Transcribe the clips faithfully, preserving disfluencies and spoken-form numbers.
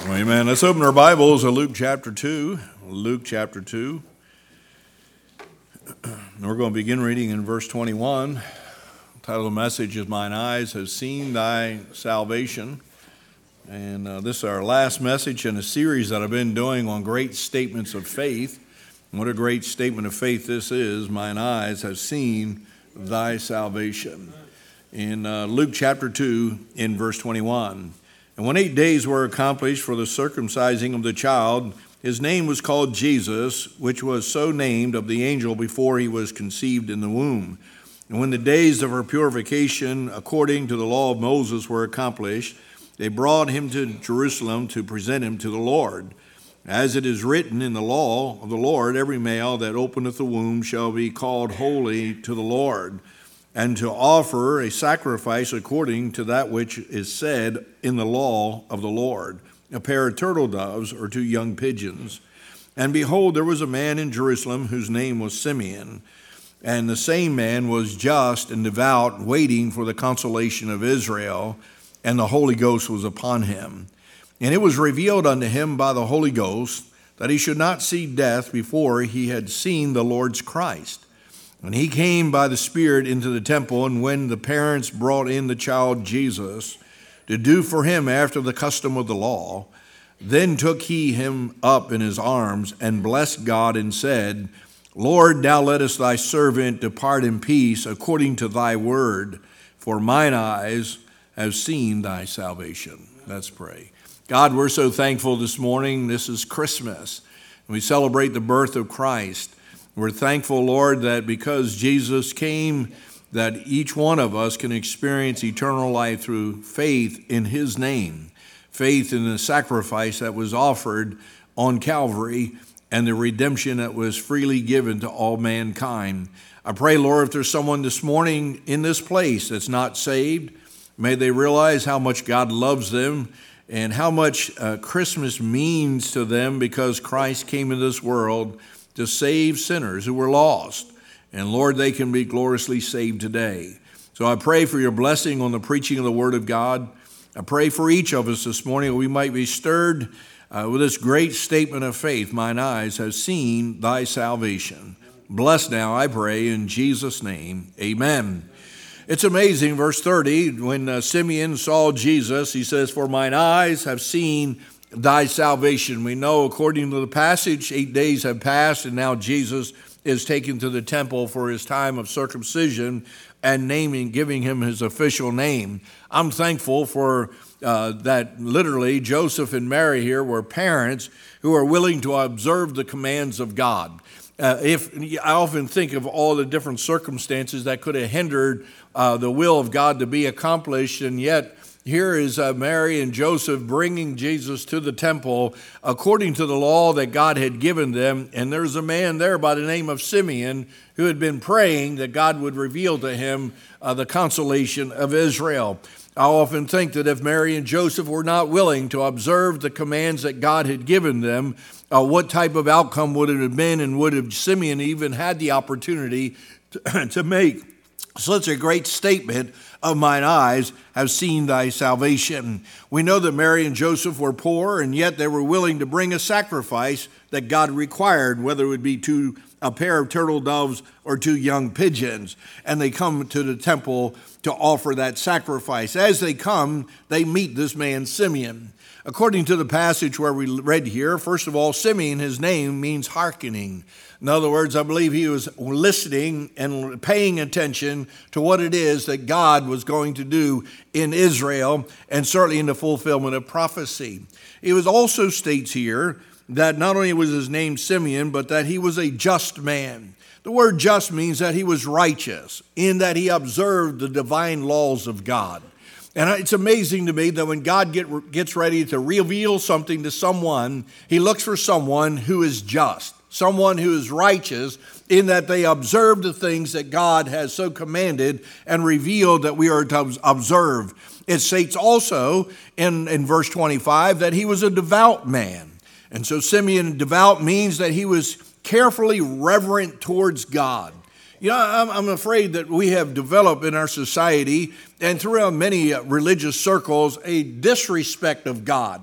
Amen. Let's open our Bibles to Luke chapter two. Luke chapter two. We're going to begin reading in verse twenty-one. The title of the message is "Mine Eyes Have Seen Thy Salvation." And uh, this is our last message in a series that I've been doing on great statements of faith. And what a great statement of faith this is. Mine eyes have seen thy salvation. In uh, Luke chapter two, in verse twenty-one. And when eight days were accomplished for the circumcising of the child, his name was called Jesus, which was so named of the angel before he was conceived in the womb. And when the days of her purification, according to the law of Moses, were accomplished, they brought him to Jerusalem to present him to the Lord. As it is written in the law of the Lord, every male that openeth the womb shall be called holy to the Lord, and to offer a sacrifice according to that which is said in the law of the Lord, a pair of turtle doves or two young pigeons. And behold, there was a man in Jerusalem whose name was Simeon, and the same man was just and devout, waiting for the consolation of Israel, and the Holy Ghost was upon him. And it was revealed unto him by the Holy Ghost that he should not see death before he had seen the Lord's Christ. And he came by the Spirit into the temple, and when the parents brought in the child Jesus to do for him after the custom of the law, then took he him up in his arms and blessed God and said, Lord, now lettest thy servant depart in peace according to thy word, for mine eyes have seen thy salvation. Let's pray. God, we're so thankful this morning. This is Christmas. We celebrate the birth of Christ. We're thankful, Lord, that because Jesus came, that each one of us can experience eternal life through faith in his name, faith in the sacrifice that was offered on Calvary and the redemption that was freely given to all mankind. I pray, Lord, if there's someone this morning in this place that's not saved, may they realize how much God loves them and how much uh, Christmas means to them because Christ came into this world to save sinners who were lost. And Lord, they can be gloriously saved today. So I pray for your blessing on the preaching of the word of God. I pray for each of us this morning that we might be stirred uh, with this great statement of faith. Mine eyes have seen thy salvation. Bless now, I pray, in Jesus' name. Amen. It's amazing, verse thirty, when uh, Simeon saw Jesus, he says, for mine eyes have seen thy salvation. We know, according to the passage, eight days have passed, and now Jesus is taken to the temple for his time of circumcision and naming, giving him his official name. I'm thankful for uh, that literally Joseph and Mary here were parents who are willing to observe the commands of God. Uh, if I often think of all the different circumstances that could have hindered uh, the will of God to be accomplished, and yet here is uh, Mary and Joseph bringing Jesus to the temple according to the law that God had given them. And there's a man there by the name of Simeon who had been praying that God would reveal to him uh, the consolation of Israel. I often think that if Mary and Joseph were not willing to observe the commands that God had given them, uh, what type of outcome would it have been, and would have Simeon even had the opportunity to, to make such a great statement of mine eyes have seen thy salvation. We know that Mary and Joseph were poor, and yet they were willing to bring a sacrifice that God required, whether it would be two, a pair of turtle doves or two young pigeons. And they come to the temple to offer that sacrifice. As they come, they meet this man Simeon. According to the passage where we read here, first of all, Simeon, his name means hearkening. In other words, I believe he was listening and paying attention to what it is that God was going to do in Israel, and certainly in the fulfillment of prophecy. It was also states here that not only was his name Simeon, but that he was a just man. The word just means that he was righteous, in that he observed the divine laws of God. And it's amazing to me that when God get, gets ready to reveal something to someone, he looks for someone who is just, someone who is righteous, in that they observe the things that God has so commanded and revealed that we are to observe. It states also in, in verse twenty-five that he was a devout man. And so Simeon, devout, means that he was carefully reverent towards God. You know, I'm, I'm afraid that we have developed in our society and throughout many religious circles a disrespect of God.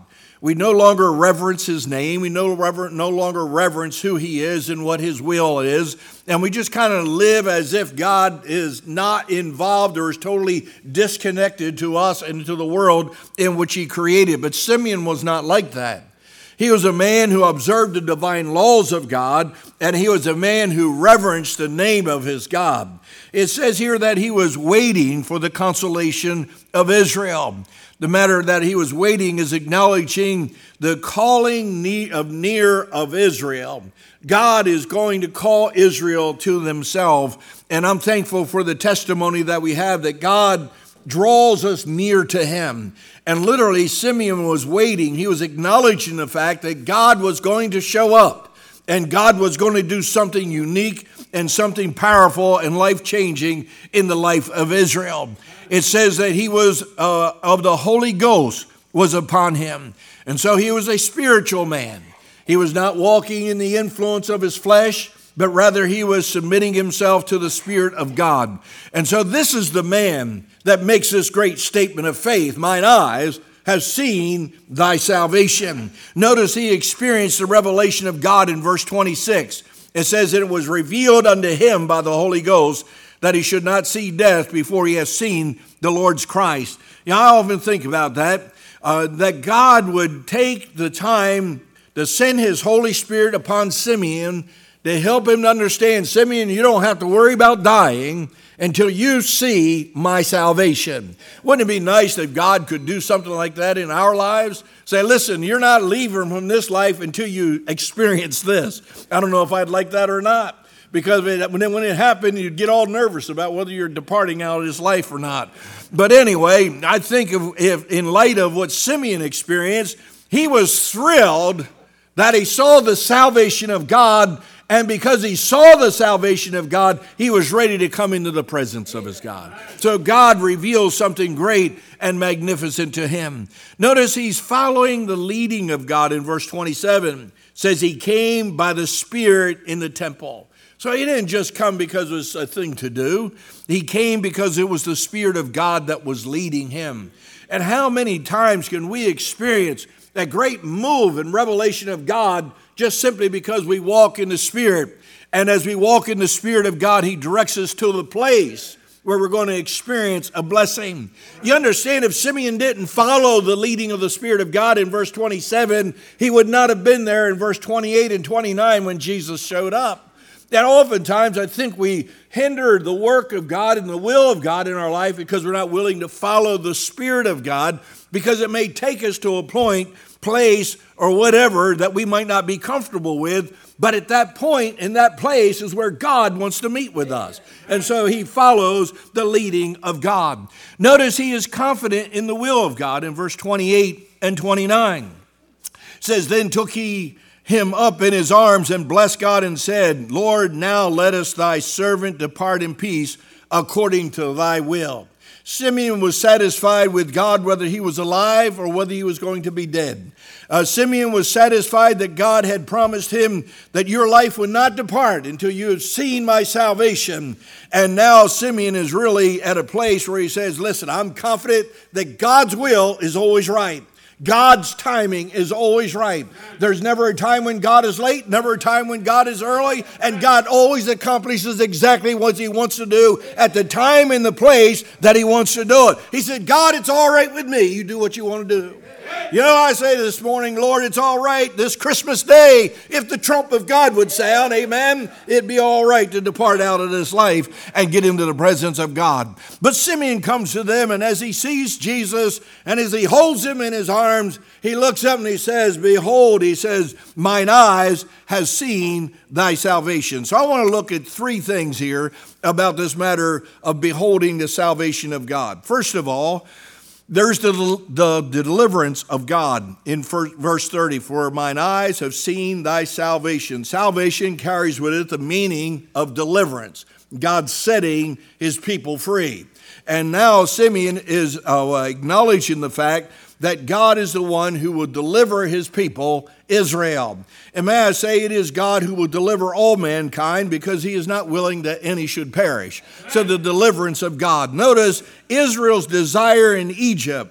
We no longer reverence his name. We no, rever- no longer reverence who he is and what his will is. And we just kind of live as if God is not involved or is totally disconnected to us and to the world in which he created. But Simeon was not like that. He was a man who observed the divine laws of God, and he was a man who reverenced the name of his God. It says here that he was waiting for the consolation of Israel. The matter that he was waiting is acknowledging the calling of near of Israel. God is going to call Israel to himself, and I'm thankful for the testimony that we have that God draws us near to him. And literally, Simeon was waiting. He was acknowledging the fact that God was going to show up, and God was going to do something unique and something powerful and life-changing in the life of Israel. It says that he was uh, of the Holy Ghost was upon him. And so he was a spiritual man. He was not walking in the influence of his flesh, but rather he was submitting himself to the Spirit of God. And so this is the man that makes this great statement of faith. Mine eyes have seen thy salvation. Notice he experienced the revelation of God in verse twenty-six. It says that it was revealed unto him by the Holy Ghost that he should not see death before he has seen the Lord's Christ. You know, I often think about that, uh, that God would take the time to send his Holy Spirit upon Simeon to help him to understand, Simeon, you don't have to worry about dying until you see my salvation. Wouldn't it be nice if God could do something like that in our lives? Say, listen, you're not leaving from this life until you experience this. I don't know if I'd like that or not. Because it, when, it, when it happened, you'd get all nervous about whether you're departing out of this life or not. But anyway, I think of, if, in light of what Simeon experienced, he was thrilled that he saw the salvation of God. And because he saw the salvation of God, he was ready to come into the presence of his God. So God reveals something great and magnificent to him. Notice he's following the leading of God in verse twenty-seven. It says he came by the Spirit in the temple. So he didn't just come because it was a thing to do. He came because it was the Spirit of God that was leading him. And how many times can we experience that great move and revelation of God just simply because we walk in the Spirit? And as we walk in the Spirit of God, he directs us to the place where we're going to experience a blessing. You understand, if Simeon didn't follow the leading of the Spirit of God in verse twenty-seven, he would not have been there in verse twenty-eight and twenty-nine when Jesus showed up. And oftentimes I think we hinder the work of God and the will of God in our life because we're not willing to follow the Spirit of God, because it may take us to a point, place, or whatever that we might not be comfortable with. But at that point, in that place, is where God wants to meet with us. And so he follows the leading of God. Notice he is confident in the will of God in verse twenty-eight and twenty-nine. It says, then took he him up in his arms and blessed God and said, Lord, now lettest thy servant depart in peace according to thy will. Simeon was satisfied with God whether he was alive or whether he was going to be dead. Uh, Simeon was satisfied that God had promised him that your life would not depart until you have seen my salvation. And now Simeon is really at a place where he says, listen, I'm confident that God's will is always right. God's timing is always right. There's never a time when God is late, never a time when God is early, and God always accomplishes exactly what he wants to do at the time and the place that he wants to do it. He said, God, it's all right with me. You do what you want to do. You know, I say this morning, Lord, it's all right this Christmas day. If the trump of God would sound, amen, it'd be all right to depart out of this life and get into the presence of God. But Simeon comes to them, and as he sees Jesus, and as he holds him in his arms, he looks up and he says, behold, he says, mine eyes have seen thy salvation. So I want to look at three things here about this matter of beholding the salvation of God. First of all, there's the, the, the deliverance of God in verse thirty. For mine eyes have seen thy salvation. Salvation carries with it the meaning of deliverance. God setting his people free. And now Simeon is uh, acknowledging the fact that God is the one who will deliver his people, Israel. And may I say, it is God who will deliver all mankind, because he is not willing that any should perish. So the deliverance of God. Notice Israel's desire in Egypt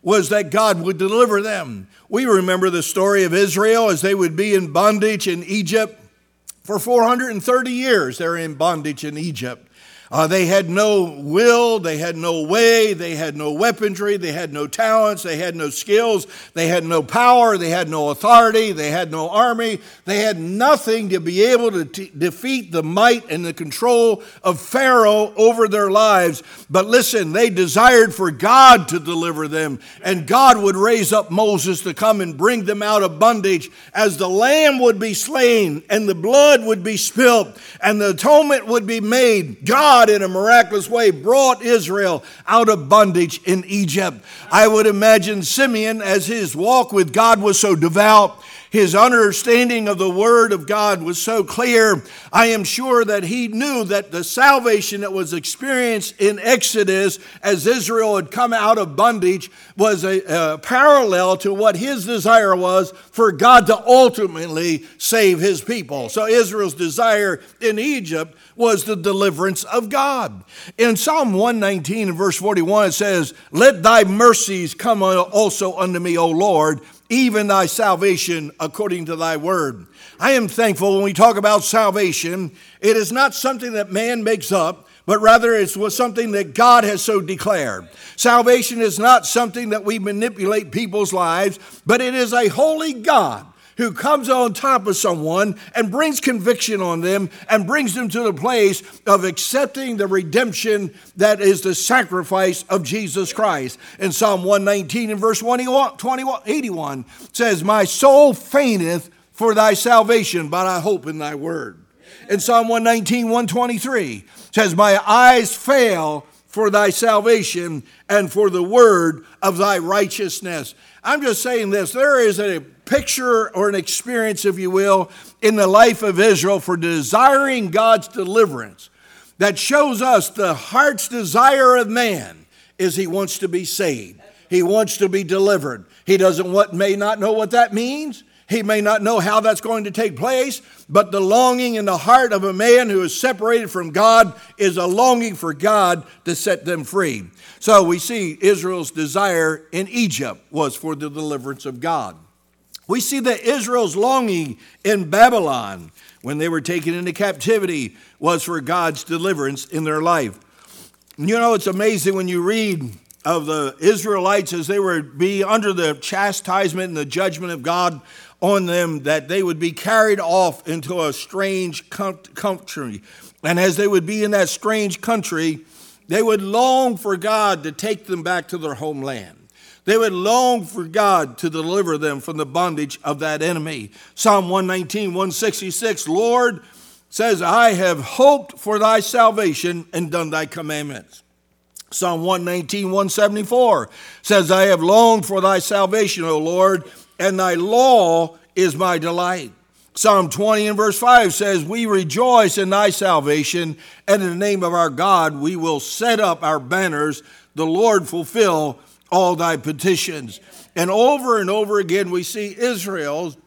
was that God would deliver them. We remember the story of Israel as they would be in bondage in Egypt. For four hundred thirty years, they're in bondage in Egypt. Uh, they had no will, they had no way, they had no weaponry, they had no talents, they had no skills, they had no power, they had no authority, they had no army, they had nothing to be able to t- defeat the might and the control of Pharaoh over their lives. But listen, they desired for God to deliver them, and God would raise up Moses to come and bring them out of bondage as the lamb would be slain and the blood would be spilled and the atonement would be made. God God in a miraculous way brought Israel out of bondage in Egypt. I would imagine Simeon, as his walk with God was so devout, his understanding of the Word of God was so clear, I am sure that he knew that the salvation that was experienced in Exodus as Israel had come out of bondage was a, a parallel to what his desire was for God to ultimately save his people. So Israel's desire in Egypt was the deliverance of God. In Psalm one nineteen and verse forty-one, it says, "Let thy mercies come also unto me, O Lord, even thy salvation according to thy word." I am thankful when we talk about salvation, it is not something that man makes up, but rather it's something that God has so declared. Salvation is not something that we manipulate people's lives, but it is a holy God who comes on top of someone and brings conviction on them and brings them to the place of accepting the redemption that is the sacrifice of Jesus Christ. In Psalm one nineteen and verse eighty-one says, "My soul fainteth for thy salvation, but I hope in thy word." In Psalm one nineteen, one twenty-three says, "My eyes fail for thy salvation and for the word of thy righteousness." I'm just saying this, there is a picture or an experience, if you will, in the life of Israel for desiring God's deliverance that shows us the heart's desire of man is he wants to be saved. He wants to be delivered. He doesn't what may not know what that means. He may not know how that's going to take place, but the longing in the heart of a man who is separated from God is a longing for God to set them free. So we see Israel's desire in Egypt was for the deliverance of God. We see that Israel's longing in Babylon when they were taken into captivity was for God's deliverance in their life. You know, it's amazing when you read of the Israelites as they were be under the chastisement and the judgment of God on them, that they would be carried off into a strange country. And as they would be in that strange country, they would long for God to take them back to their homeland. They would long for God to deliver them from the bondage of that enemy. Psalm one nineteen, one sixty-six, Lord says, "I have hoped for thy salvation and done thy commandments." Psalm one nineteen, one seventy-four says, "I have longed for thy salvation, O Lord, and thy law is my delight." Psalm twenty and verse five says, "We rejoice in thy salvation, and in the name of our God we will set up our banners. The Lord fulfill all thy petitions." And over and over again we see Israel's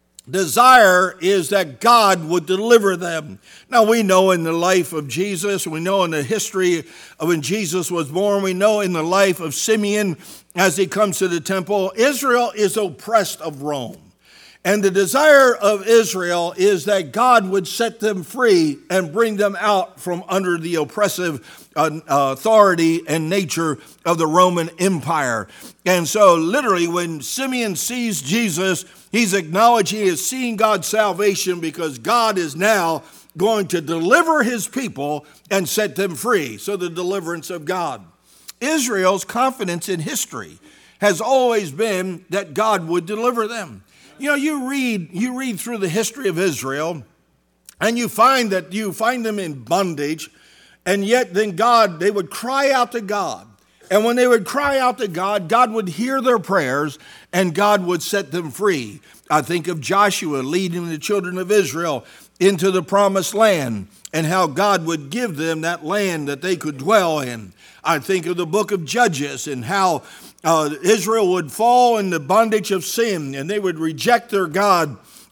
desire is that God would deliver them. Now we know in the life of Jesus, we know in the history of when Jesus was born, we know in the life of Simeon as he comes to the temple, Israel is oppressed of Rome. And the desire of Israel is that God would set them free and bring them out from under the oppressive uh, authority and nature of the Roman Empire. And so literally when Simeon sees Jesus, he's acknowledging he is seeing God's salvation because God is now going to deliver his people and set them free. So the deliverance of God. Israel's confidence in history has always been that God would deliver them. You know, you read you read through the history of Israel, and you find that you find them in bondage, and yet then God, they would cry out to God. And when they would cry out to God, God would hear their prayers, and God would set them free. I think of Joshua leading the children of Israel into the promised land, and how God would give them that land that they could dwell in. I think of the book of Judges and how Uh, Israel would fall in the bondage of sin, and they would reject their God,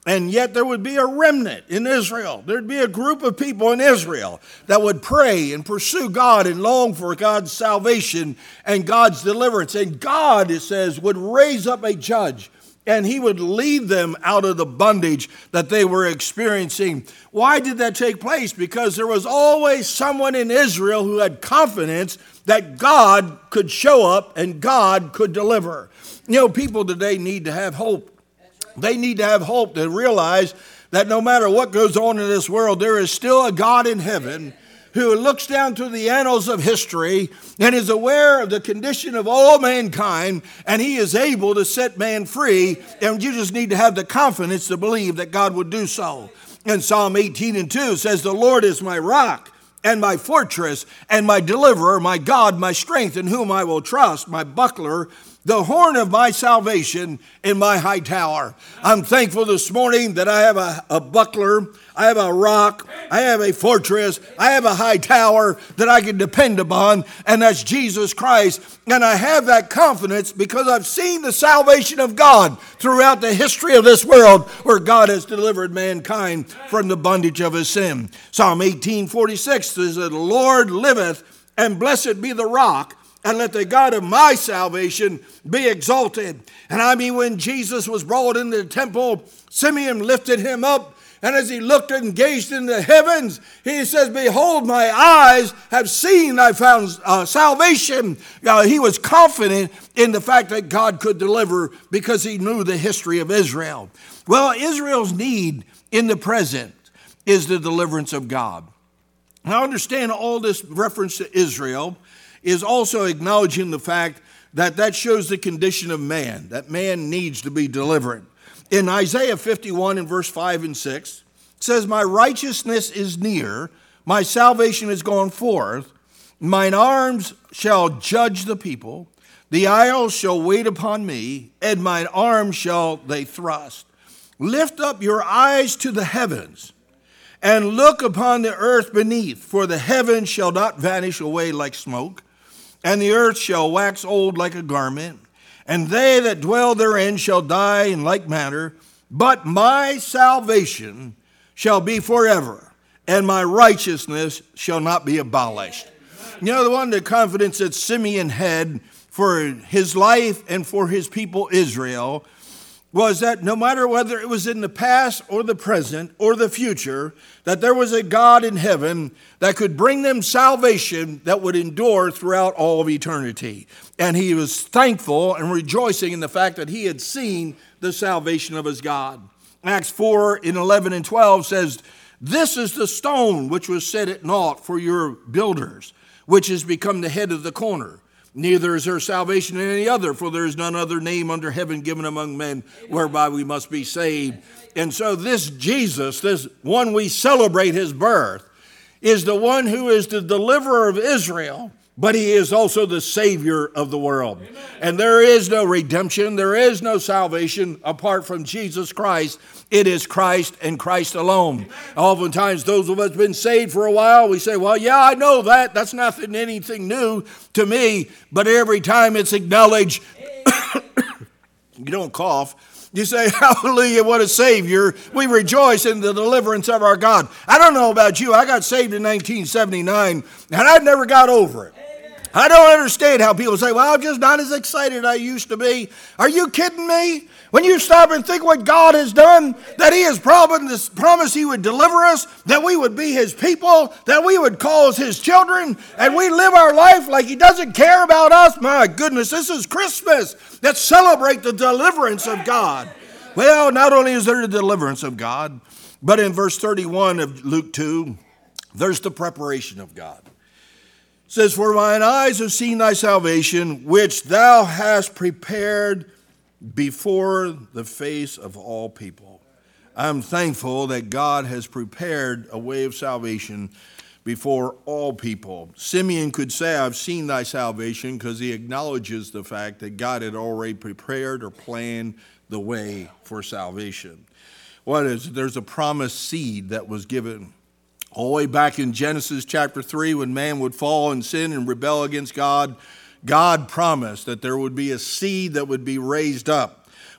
And yet there would be a remnant in Israel. There'd be a group of people in Israel that would pray and pursue God and long for God's salvation and God's deliverance. And God, it says, would raise up a judge, and he would lead them out of the bondage that they were experiencing. Why did that take place? Because there was always someone in Israel who had confidence that God could show up and God could deliver. You know, people today need to have hope. They need to have hope to realize that no matter what goes on in this world, there is still a God in heaven who looks down through the annals of history and is aware of the condition of all mankind, and he is able to set man free, and you just need to have the confidence to believe that God would do so. In Psalm eighteen and two says, "The Lord is my rock and my fortress and my deliverer, my God, my strength, in whom I will trust, my buckler, the horn of my salvation in my high tower." I'm thankful this morning that I have a, a buckler, I have a rock, I have a fortress, I have a high tower that I can depend upon, and that's Jesus Christ. And I have that confidence because I've seen the salvation of God throughout the history of this world, where God has delivered mankind from the bondage of his sin. Psalm eighteen forty-six says, "The Lord liveth, and blessed be the rock, and let the God of my salvation be exalted." And I mean, when Jesus was brought into the temple, Simeon lifted him up, and as he looked and gazed into the heavens, he says, "Behold, my eyes have seen thy found uh, salvation." Uh, he was confident in the fact that God could deliver because he knew the history of Israel. Well, Israel's need in the present is the deliverance of God. Now, understand all this reference to Israel is also acknowledging the fact that that shows the condition of man, that man needs to be delivered. In Isaiah fifty-one in verse five and six, it says, "My righteousness is near, my salvation is gone forth, mine arms shall judge the people, the isles shall wait upon me, and mine arms shall they thrust. Lift up your eyes to the heavens, and look upon the earth beneath, for the heavens shall not vanish away like smoke, and the earth shall wax old like a garment, and they that dwell therein shall die in like manner. But my salvation shall be forever, and my righteousness shall not be abolished." You know, the one the confidence that Simeon had for his life and for his people Israel was that no matter whether it was in the past or the present or the future, that there was a God in heaven that could bring them salvation that would endure throughout all of eternity. And he was thankful and rejoicing in the fact that he had seen the salvation of his God. Acts four in eleven and twelve says, "This is the stone which was set at naught for your builders, which has become the head of the corner. Neither is there salvation in any other, for there is none other name under heaven given among men whereby we must be saved." And so this Jesus, this one we celebrate his birth, is the one who is the deliverer of Israel, but he is also the Savior of the world. Amen. And there is no redemption, there is no salvation apart from Jesus Christ. It is Christ and Christ alone. Amen. Oftentimes, those of us who have been saved for a while, we say, "Well, yeah, I know that. That's nothing, anything new to me." But every time it's acknowledged, you don't cough. You say, "Hallelujah, what a Savior. We rejoice in the deliverance of our God." I don't know about you. I got saved in nineteen seventy-nine, and I never got over it. I don't understand how people say, "Well, I'm just not as excited as I used to be." Are you kidding me? When you stop and think what God has done, that he has promised, promised he would deliver us, that we would be his people, that we would call us his children, and we live our life like he doesn't care about us. My goodness, this is Christmas. Let's celebrate the deliverance of God. Well, not only is there the deliverance of God, but in verse thirty-one of Luke two, there's the preparation of God. It says, "For mine eyes have seen thy salvation, which thou hast prepared before the face of all people." I'm thankful that God has prepared a way of salvation before all people. Simeon could say, "I've seen thy salvation," because he acknowledges the fact that God had already prepared or planned the way for salvation. What is it? There's a promised seed that was given all the way back in Genesis chapter three, when man would fall and sin and rebel against God. God promised that there would be a seed that would be raised up.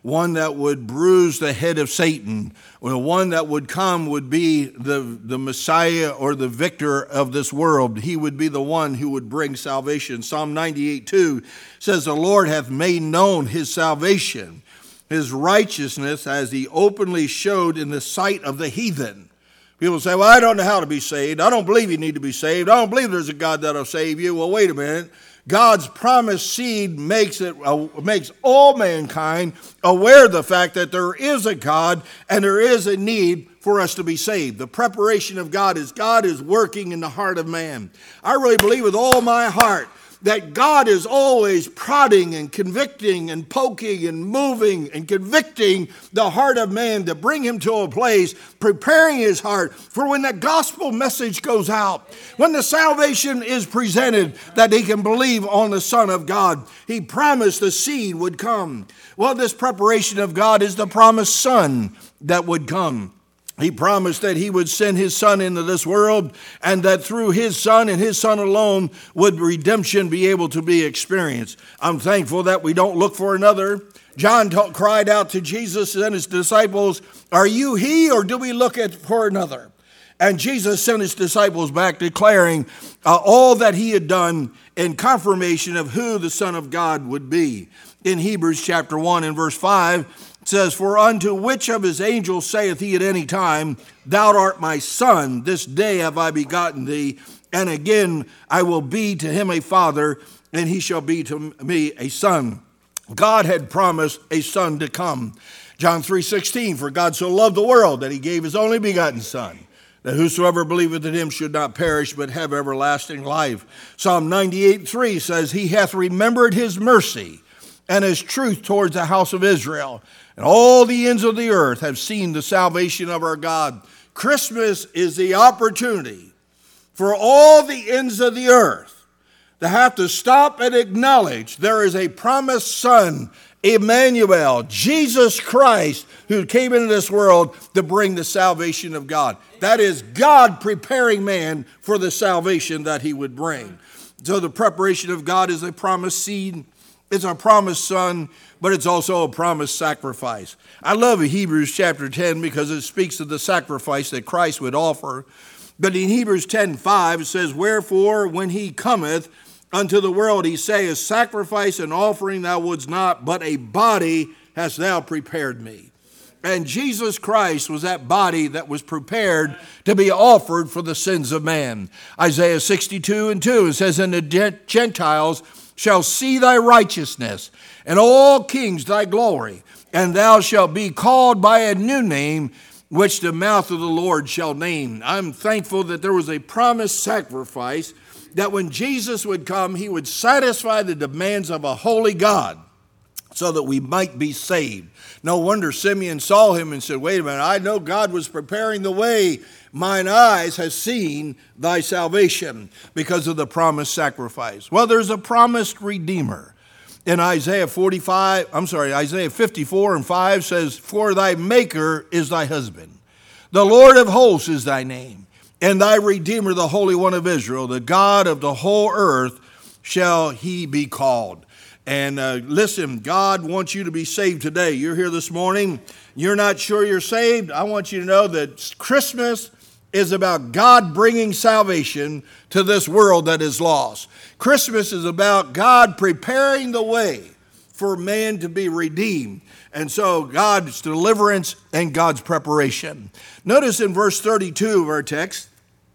one that would bruise the head of Satan. The one that would come would be the, the Messiah or the victor of this world. He would be the one who would bring salvation. Psalm ninety-eight two says, the Lord hath made known his salvation, his righteousness, as he openly showed in the sight of the heathen. People say, well, I don't know how to be saved. I don't believe you need to be saved. I don't believe there's a God that'll save you. Well, wait a minute. God's promised seed makes it uh, makes all mankind aware of the fact that there is a God and there is a need for us to be saved. The preparation of God is God is working in the heart of man. I really believe with all my heart that God is always prodding and convicting and poking and moving and convicting the heart of man to bring him to a place, preparing his heart for when the gospel message goes out, when the salvation is presented, that he can believe on the Son of God. He promised the seed would come. Well, this preparation of God is the promised Son that would come. He promised that he would send his Son into this world, and that through his Son and his Son alone would redemption be able to be experienced. I'm thankful that we don't look for another. John t- cried out to Jesus and his disciples, are you he, or do we look at for another? And Jesus sent his disciples back declaring uh, all that he had done in confirmation of who the Son of God would be. In Hebrews chapter one and verse five, it says, for unto which of his angels saith he at any time, thou art my son, this day have I begotten thee, and again I will be to him a father, and he shall be to me a son. God had promised a son to come. John three sixteen, for God so loved the world that he gave his only begotten Son, that whosoever believeth in him should not perish, but have everlasting life. Psalm ninety-eight three says, he hath remembered his mercy and his truth towards the house of Israel. And all the ends of the earth have seen the salvation of our God. Christmas is the opportunity for all the ends of the earth to have to stop and acknowledge there is a promised Son, Emmanuel, Jesus Christ, who came into this world to bring the salvation of God. That is God preparing man for the salvation that he would bring. So the preparation of God is a promised seed. It's a promised Son, but it's also a promised sacrifice. I love Hebrews chapter ten because it speaks of the sacrifice that Christ would offer. But in Hebrews ten five, it says, wherefore, when he cometh unto the world, he saith, sacrifice and offering thou wouldst not, but a body hast thou prepared me. And Jesus Christ was that body that was prepared to be offered for the sins of man. Isaiah sixty-two and two, it says, and the Gentiles shall see thy righteousness, and all kings thy glory, and thou shalt be called by a new name, which the mouth of the Lord shall name. I'm thankful that there was a promised sacrifice, that when Jesus would come, he would satisfy the demands of a holy God, so that we might be saved. No wonder Simeon saw him and said, wait a minute, I know God was preparing the way. Mine eyes have seen thy salvation, because of the promised sacrifice. Well, there's a promised Redeemer. In Isaiah forty-five, I'm sorry, Isaiah fifty-four and five says, for thy maker is thy husband. The Lord of hosts is thy name, and thy Redeemer, the Holy One of Israel, the God of the whole earth shall he be called. And uh, listen, God wants you to be saved today. You're here this morning. You're not sure you're saved. I want you to know that Christmas is about God bringing salvation to this world that is lost. Christmas is about God preparing the way for man to be redeemed. And so God's deliverance and God's preparation. Notice in verse thirty-two of our text,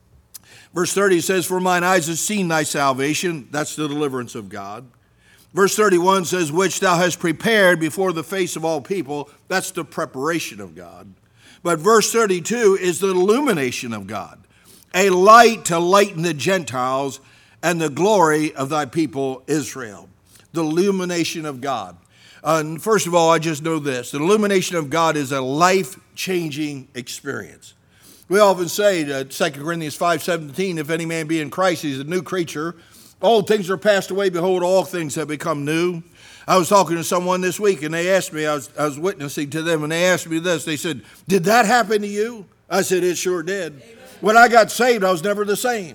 verse thirty says, for mine eyes have seen thy salvation. That's the deliverance of God. Verse thirty-one says, which thou hast prepared before the face of all people. That's the preparation of God. But verse thirty-two is the illumination of God, a light to lighten the Gentiles and the glory of thy people Israel. The illumination of God. Uh, first of all, I just know this. The illumination of God is a life-changing experience. We often say that Second Corinthians five seventeen, if any man be in Christ, he's a new creature. Old things are passed away, behold, all things have become new. I was talking to someone this week, and they asked me, I was, I was witnessing to them, and they asked me this. They said, did that happen to you? I said, it sure did. Amen. When I got saved, I was never the same.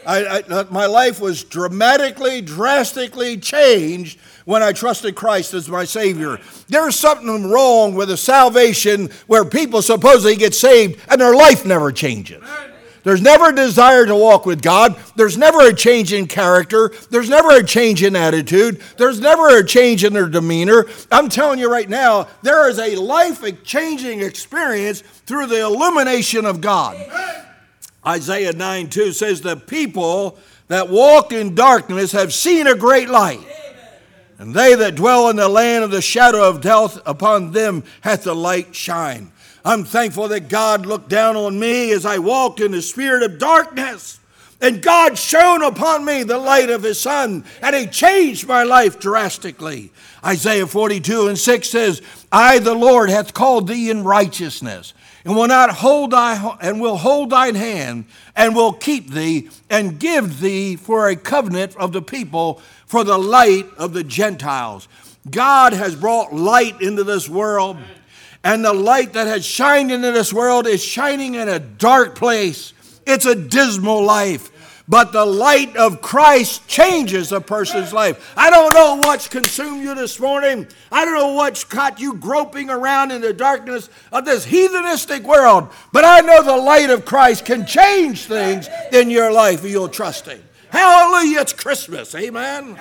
I, I, my life was dramatically, drastically changed when I trusted Christ as my Savior. There's something wrong with a salvation where people supposedly get saved and their life never changes. There's never a desire to walk with God. There's never a change in character. There's never a change in attitude. There's never a change in their demeanor. I'm telling you right now, there is a life-changing experience through the illumination of God. Isaiah nine two says, the people that walk in darkness have seen a great light. And they that dwell in the land of the shadow of death, upon them hath the light shine. I'm thankful that God looked down on me as I walked in the spirit of darkness. And God shone upon me the light of his Son, and he changed my life drastically. Isaiah forty-two and six says, I, the Lord, hath called thee in righteousness, and will not hold thy and will hold thine hand, and will keep thee, and give thee for a covenant of the people, for the light of the Gentiles. God has brought light into this world. And the light that has shined into this world is shining in a dark place. It's a dismal life. But the light of Christ changes a person's life. I don't know what's consumed you this morning. I don't know what's got you groping around in the darkness of this heathenistic world. But I know the light of Christ can change things in your life if you'll trust him. Hallelujah, it's Christmas. Amen.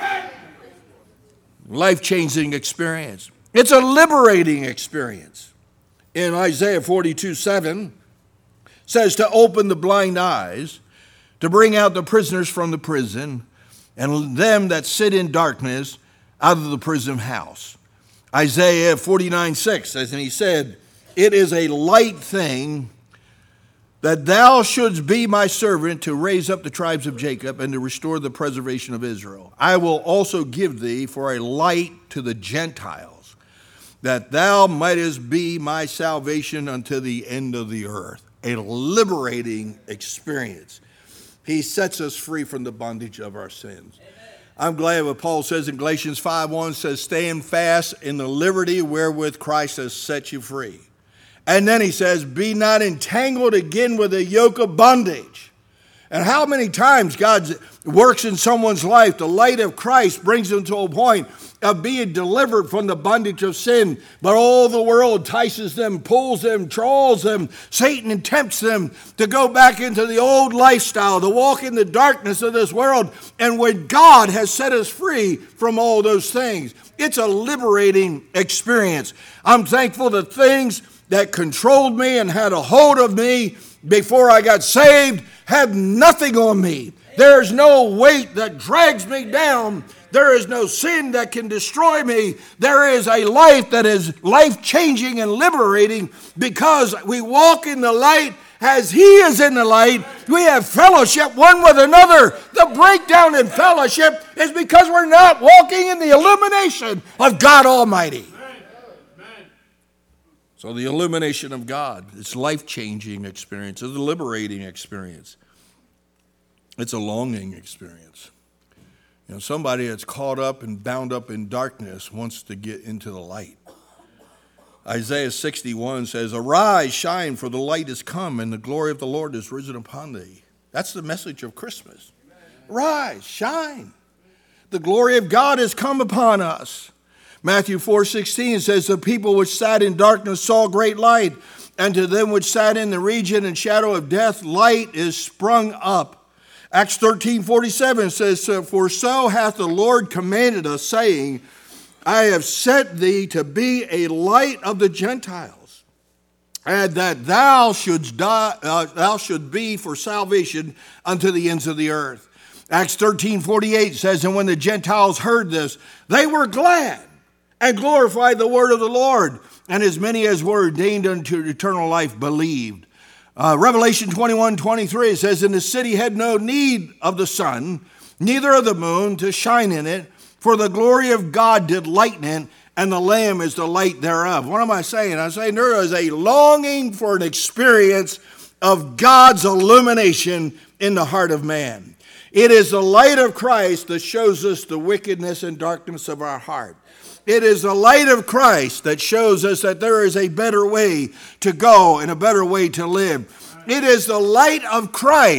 Life-changing experience. It's a liberating experience. In Isaiah forty-two seven, says to open the blind eyes, to bring out the prisoners from the prison, and them that sit in darkness out of the prison house. Isaiah forty-nine six says, and he said, it is a light thing that thou shouldst be my servant to raise up the tribes of Jacob and to restore the preservation of Israel. I will also give thee for a light to the Gentiles, that thou mightest be my salvation unto the end of the earth. A liberating experience. He sets us free from the bondage of our sins. Amen. I'm glad what Paul says in Galatians five one says, stand fast in the liberty wherewith Christ has set you free. And then he says, be not entangled again with a yoke of bondage. And how many times God works in someone's life, the light of Christ brings them to a point of being delivered from the bondage of sin. But all the world entices them, pulls them, draws them. Satan tempts them to go back into the old lifestyle, to walk in the darkness of this world. And when God has set us free from all those things, it's a liberating experience. I'm thankful that things that controlled me and had a hold of me before I got saved have nothing on me. There's no weight that drags me down. There is no sin that can destroy me. There is a life that is life-changing and liberating because we walk in the light as he is in the light. We have fellowship one with another. The breakdown in fellowship is because we're not walking in the illumination of God Almighty. So the illumination of God, it's life-changing experience. It's a liberating experience. It's a longing experience. You know, somebody that's caught up and bound up in darkness wants to get into the light. Isaiah sixty-one says, arise, shine, for the light is come, and the glory of the Lord is risen upon thee. That's the message of Christmas. Rise, shine. The glory of God has come upon us. Matthew four sixteen says, the people which sat in darkness saw great light, and to them which sat in the region and shadow of death, light is sprung up. Acts thirteen forty-seven says, for so hath the Lord commanded us, saying, I have set thee to be a light of the Gentiles, and that thou shouldst die, uh, thou should be for salvation unto the ends of the earth. Acts thirteen forty-eight says, and when the Gentiles heard this, they were glad and glorified the word of the Lord, and as many as were ordained unto eternal life believed. Uh, Revelation twenty-one twenty-three says, and the city had no need of the sun, neither of the moon to shine in it, for the glory of God did lighten it, and the Lamb is the light thereof. What am I saying? I'm saying there is a longing for an experience of God's illumination in the heart of man. It is the light of Christ that shows us the wickedness and darkness of our heart. It is the light of Christ that shows us that there is a better way to go and a better way to live. It is the light of Christ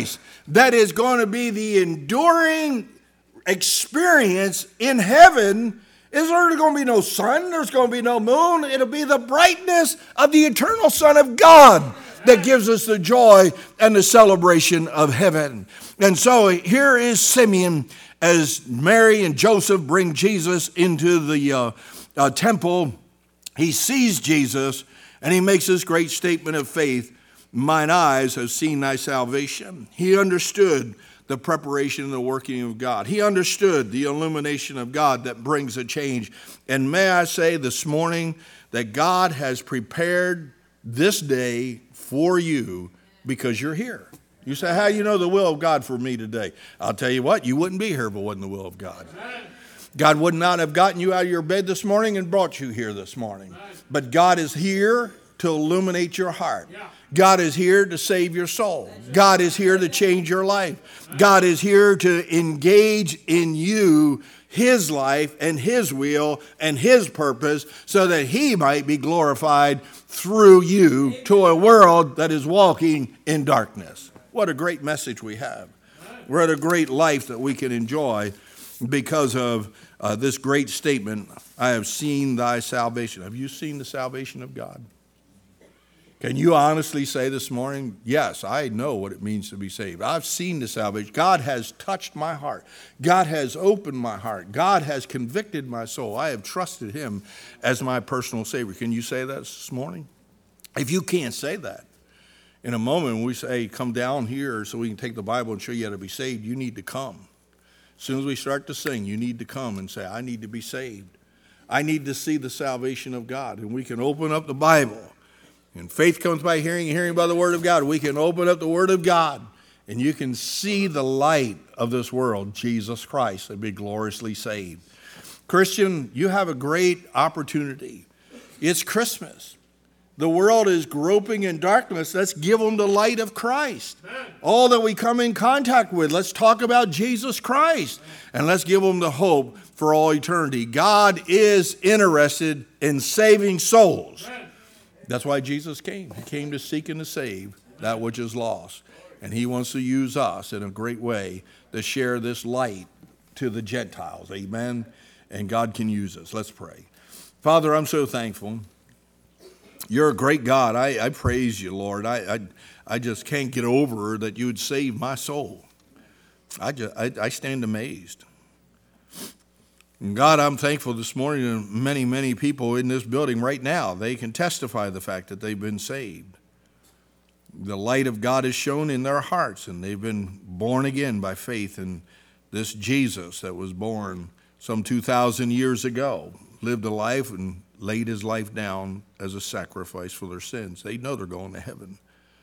that is going to be the enduring experience in heaven is there's going to be no sun, there's going to be no moon. It'll be the brightness of the eternal Son of God that gives us the joy and the celebration of heaven. And so here is Simeon as Mary and Joseph bring Jesus into the uh, uh, temple. He sees Jesus and he makes this great statement of faith. Mine eyes have seen thy salvation. He understood the preparation and the working of God. He understood the illumination of God that brings a change. And may I say this morning that God has prepared this day for you because you're here. You say, how do you know the will of God for me today? I'll tell you what, you wouldn't be here if it wasn't the will of God. God would not have gotten you out of your bed this morning and brought you here this morning. But God is here to illuminate your heart. God is here to save your soul. God is here to change your life. God is here to engage in you His life and His will and His purpose so that He might be glorified through you to a world that is walking in darkness. What a great message we have. We're at a great life that we can enjoy because of uh, this great statement, I have seen thy salvation. Have you seen the salvation of God? Can you honestly say this morning, yes, I know what it means to be saved. I've seen the salvation. God has touched my heart. God has opened my heart. God has convicted my soul. I have trusted Him as my personal Savior. Can you say that this morning? If you can't say that, in a moment when we say, come down here so we can take the Bible and show you how to be saved, you need to come. As soon as we start to sing, you need to come and say, I need to be saved. I need to see the salvation of God. And we can open up the Bible. And faith comes by hearing, and hearing by the Word of God. We can open up the Word of God, and you can see the light of this world, Jesus Christ, and be gloriously saved. Christian, you have a great opportunity. It's Christmas. The world is groping in darkness. Let's give them the light of Christ. All that we come in contact with, let's talk about Jesus Christ. And let's give them the hope for all eternity. God is interested in saving souls. That's why Jesus came. He came to seek and to save that which is lost. And He wants to use us in a great way to share this light to the Gentiles. Amen. And God can use us. Let's pray. Father, I'm so thankful. You're a great God. I, I praise you, Lord. I, I I just can't get over that you would save my soul. I, just, I, I stand amazed. And God, I'm thankful this morning to many, many people in this building right now. They can testify the fact that they've been saved. The light of God is shown in their hearts, and they've been born again by faith in this Jesus that was born some two thousand years ago, lived a life and laid His life down as a sacrifice for their sins. They know they're going to heaven.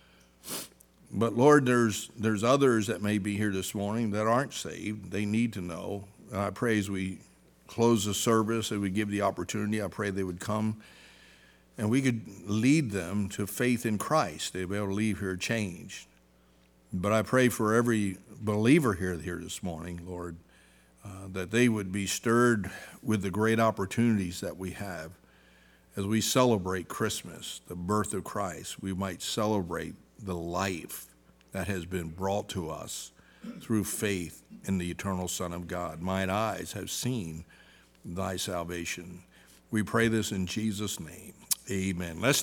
But Lord, there's there's others that may be here this morning that aren't saved. They need to know. And I pray as we close the service and we give the opportunity, I pray they would come and we could lead them to faith in Christ. They'd be able to leave here changed. But I pray for every believer here, here this morning, Lord, uh, that they would be stirred with the great opportunities that we have. As we celebrate Christmas, the birth of Christ, we might celebrate the life that has been brought to us through faith in the eternal Son of God. Mine eyes have seen thy salvation. We pray this in Jesus' name. Amen. Let's